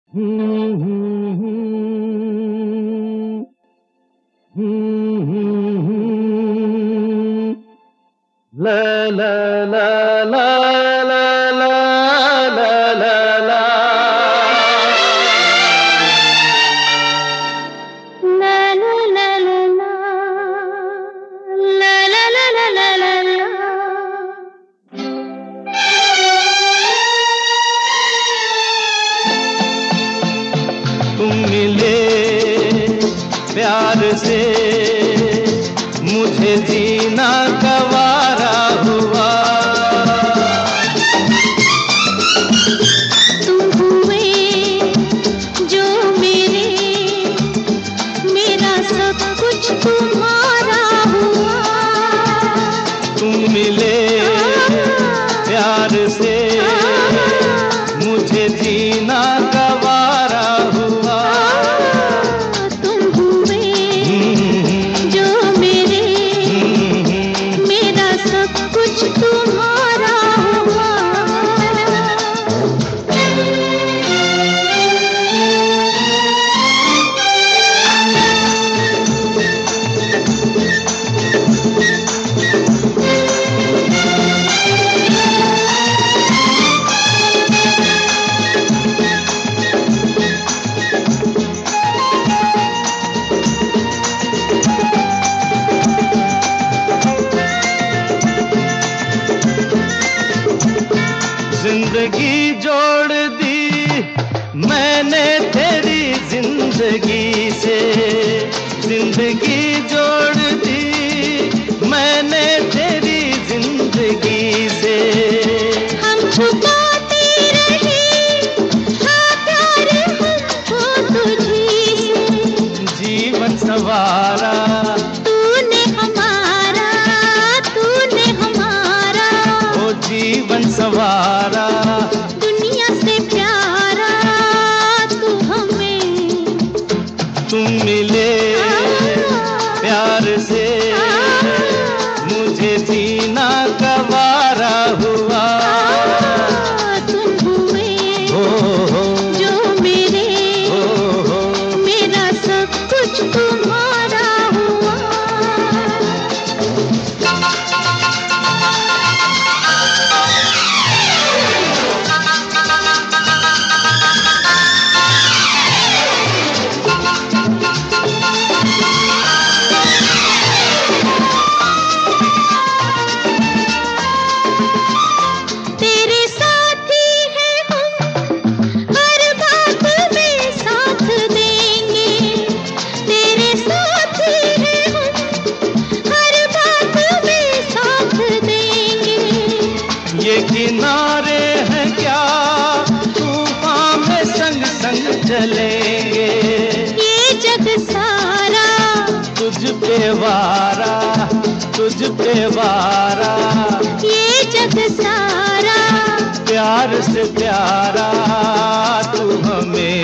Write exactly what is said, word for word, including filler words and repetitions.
हम्म, हम्म, हम्म, हम्म, हम्म, हम्म, ला ला ला ला ला ला ला ला ला। ला ला ला ला ला, ला ला ला ला ला ला ला। तुम मिले प्यार से मुझे जीना गवारा हुआ। तुम हुए जो मेरे, मेरा सब कुछ तुम्हारा हुआ। तुम मिले प्यार से मुझे जीना गवारा हुआ। तुम हुए जो मेरे, मेरा सब कुछ तुम्हारा हुआ। जिंदगी जोड़ दी मैंने तेरी जिंदगी से, जिंदगी जोड़ दी मैंने तेरी जिंदगी से। हम छुपाते रहे हाँ प्यार हमको तुझी से। जीवन सवारा तूने हमारा, तूने हमारा। ओ जीवन सवारा, दुनिया से प्यारा तू हमें। तुम मिले प्यार से मुझे जीना गवारा हुआ। तुम हुए हो हो जो मेरे, हो हो मेरा सब कुछ तुम्हारा हुआ। तेरे साथी हैं हम, हर बात में साथ देंगे। तेरे साथी हैं हम, हर बात में साथ देंगे। ये किनारे हैं क्या तूफान में संग संग चलेंगे। ये जग सारा तुझ पे वारा, तुझ पे वारा, ये जग सारा प्यार से प्यारा तू हमें।